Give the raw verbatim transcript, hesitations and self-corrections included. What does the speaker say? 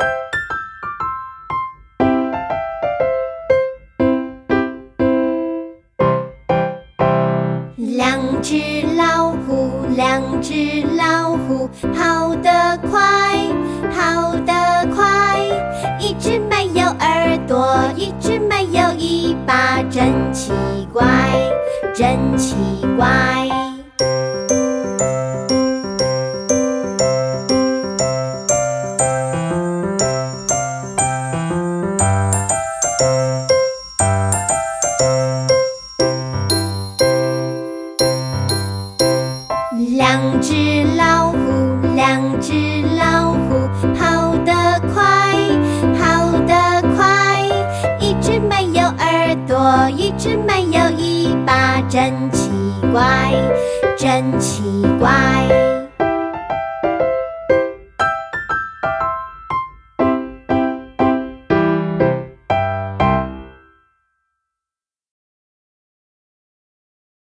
两只老虎，两只老虎，跑得快，跑得快。一只没有耳朵，一只没有尾巴，真奇怪，真奇怪。两只老虎，两只老虎，跑得快，跑得快。一只没有耳朵，一只没有尾巴，真奇怪，真奇怪。